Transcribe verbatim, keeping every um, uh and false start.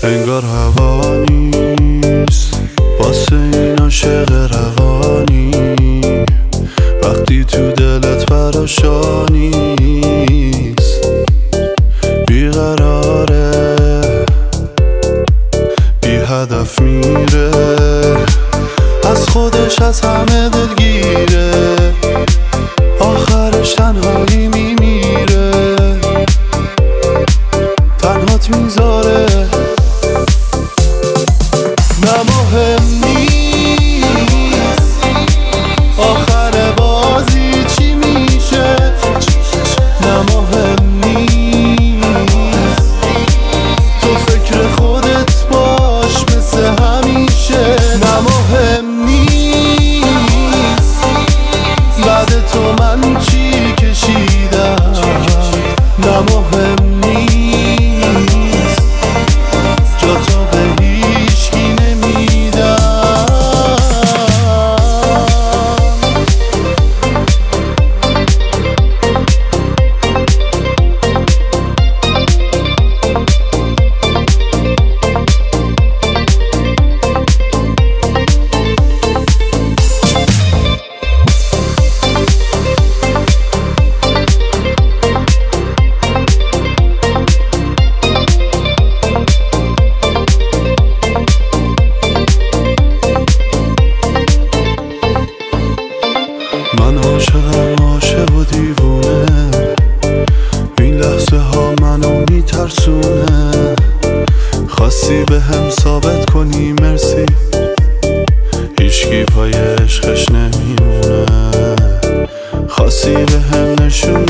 انگار هوا نیست واسه این عاشق روانی، وقتی تو دلت براش نیست، بیقراره بی هدف میره، از خودش از همه دلگیره، آخرش تنهایی میمیره، تنهات میذاره. نه مهم نیست آخر بازی چی میشه، نه مهم نیست تو فکر خودت باش مثل همیشه، نه مهم نیست بعد تو من چی کشیدم، نه مهم نیست جا تو به هیچکی نمیدم. من عاشقم عاشق و دیوونه، این لحظه ها منو میترسونه، خواستی به هم ثابت کنی مرسی، هیچکی پای عشقش نمیمونه، خواستی به هم نشون